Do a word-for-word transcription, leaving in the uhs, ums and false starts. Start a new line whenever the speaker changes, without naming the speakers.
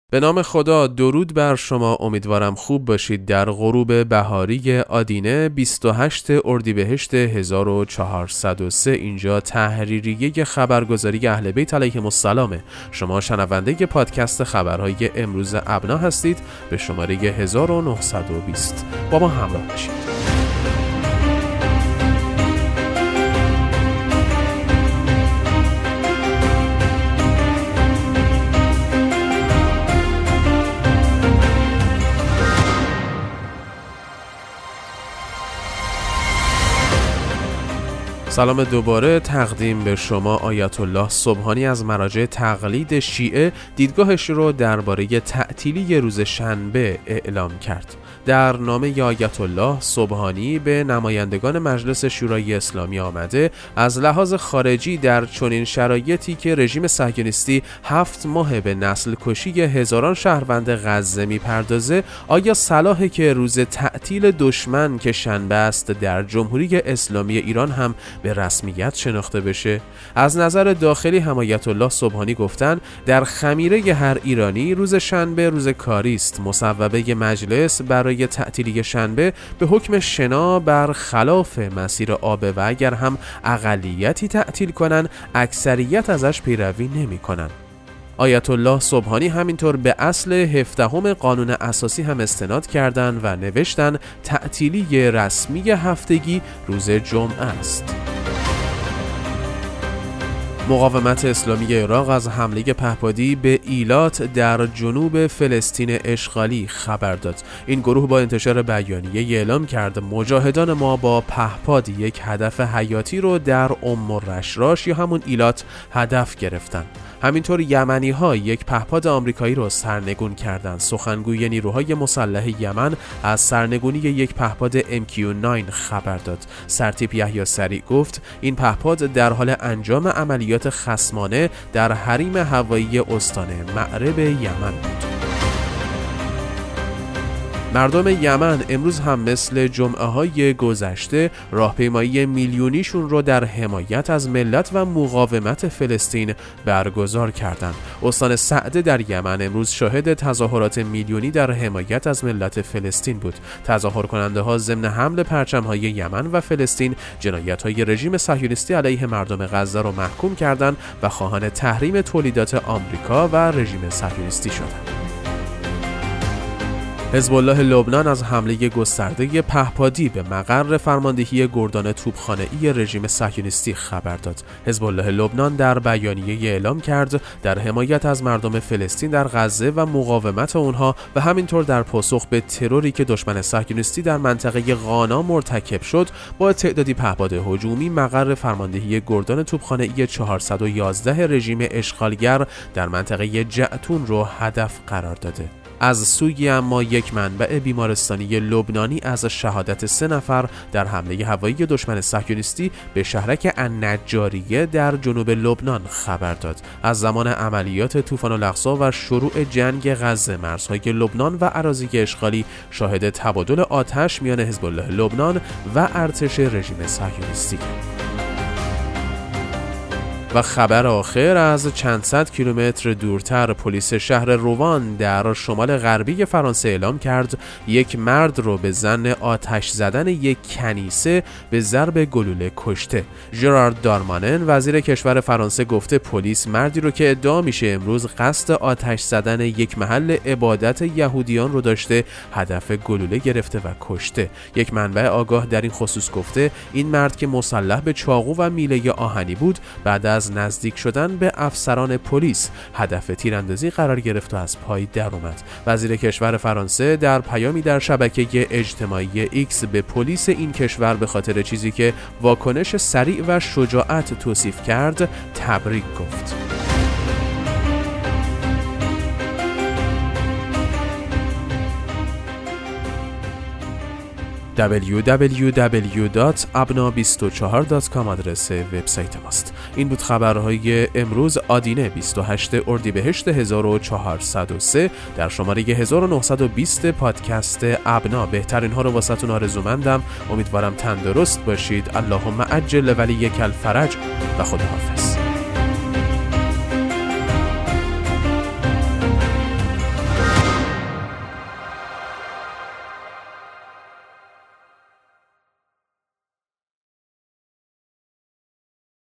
به نام خدا، درود بر شما. امیدوارم خوب باشید. در غروب بهاری آدینه بیست و هشتم اردیبهشت هزار و چهارصد و سه اینجا تحریریه خبرگزاری اهل بیت علیهم السلام. شما شنونده پادکست خبرهای امروز ابنا هستید به شماره هزار و نهصد و بیست. با ما همراه باشید. سلام دوباره تقدیم به شما. آیت الله سبحانی از مراجع تقلید شیعه دیدگاهش رو درباره تعطیلی روز شنبه اعلام کرد. در نامه آیت الله سبحانی به نمایندگان مجلس شورای اسلامی آمده از لحاظ خارجی در چنین شرایطی که رژیم صهیونیستی هفت ماه به نسل کشی هزاران شهروند غزه میپردازه، آیا صلاحه که روز تعطیل دشمن که شنبه است در جمهوری اسلامی ایران هم به رسمیت شناخته بشه؟ از نظر داخلی هم آیت الله سبحانی گفتن در خمیره هر ایرانی روز شنبه روز کاری است. مصوبه مجلس برای تعطیلی شنبه به حکم شنا بر خلاف مسیر عابه و اگر هم اقلیتی تعطیل کنن اکثریت ازش پیروی نمی کنن. آیت الله سبحانی همینطور به اصل هفدهم قانون اساسی هم استناد کردند و نوشتن تعطیلی رسمی هفتگی روز جمعه است. مقاومت اسلامی عراق از حمله پهپادی به ایلات در جنوب فلسطین اشغالی خبر داد. این گروه با انتشار بیانیه اعلام کرد مجاهدان ما با پهپاد یک هدف حیاتی رو در ام الرشراش یا همون ایلات هدف گرفتن. همینطور یمنی ها یک پهپاد آمریکایی رو سرنگون کردند. سخنگوی نیروهای مسلح یمن از سرنگونی یک پهپاد ام کیو نه خبر داد. سرتیپ یحیی سریع گفت این پهپاد در حال انجام عملیات خصمانه در حریم هوایی استان مأرب یمن بود. مردم یمن امروز هم مثل جمعه های گذشته راهپیمایی میلیونیشون رو در حمایت از ملت و مقاومت فلسطین برگزار کردند. استان سعده در یمن امروز شاهد تظاهرات میلیونی در حمایت از ملت فلسطین بود. تظاهر کننده ها ضمن حمل پرچم های یمن و فلسطین جنایت های رژیم صهیونیستی علیه مردم غزه رو محکوم کردند و خواهان تحریم تولیدات آمریکا و رژیم صهیونیستی شدند. حزب الله لبنان از حمله گسترده پهپادی به مقر فرماندهی گردان توپخانه‌ای رژیم صهیونیستی خبر داد. حزب الله لبنان در بیانیه اعلام کرد در حمایت از مردم فلسطین در غزه و مقاومت آنها و همینطور در پاسخ به تروری که دشمن صهیونیستی در منطقه غانا مرتکب شد، با تعدادی پهپاد هجومی مقر فرماندهی گردان توپخانه‌ای چهارصد و یازده رژیم اشغالگر در منطقه جعتون رو هدف قرار داده. از سوی اما یک منبع بیمارستانی لبنانی از شهادت سه نفر در حمله هوایی دشمن صهیونیستی به شهرک النجاریه در جنوب لبنان خبر داد. از زمان عملیات طوفان الاقصی و شروع جنگ غزه مرزهای لبنان و اراضی اشغالی شاهد تبادل آتش میان حزب الله لبنان و ارتش رژیم صهیونیستی. و خبر آخر از چند صد کیلومتر دورتر، پلیس شهر روان در شمال غربی فرانسه اعلام کرد یک مرد رو به ظن آتش زدن یک کنیسه به ضرب گلوله کشته. ژرارد دارمانن وزیر کشور فرانسه گفته پلیس مردی رو که ادعا میشه امروز قصد آتش زدن یک محل عبادت یهودیان رو داشته هدف گلوله گرفته و کشته. یک منبع آگاه در این خصوص گفته این مرد که مسلح به چاقو و میله آهنی بود بعد از از نزدیک شدن به افسران پلیس هدف تیراندازی قرار گرفت و از پای در اومد. وزیر کشور فرانسه در پیامی در شبکه اجتماعی ایکس به پلیس این کشور به خاطر چیزی که واکنش سریع و شجاعت توصیف کرد تبریک گفت. دبلیو دبلیو دبلیو دات ابنا بیست و چهار دات کام آدرس وبسایت ماست. این بود خبرهای امروز آدینه بیست و هشتم اردیبهشت هزار و چهارصد و سه در شماره هزار و نهصد و بیست پادکست ابنا. بهترین ها رو واسهتون آرزومندم. امیدوارم تندرست باشید. اللهم عجل ولیک الفرج و خداحافظ.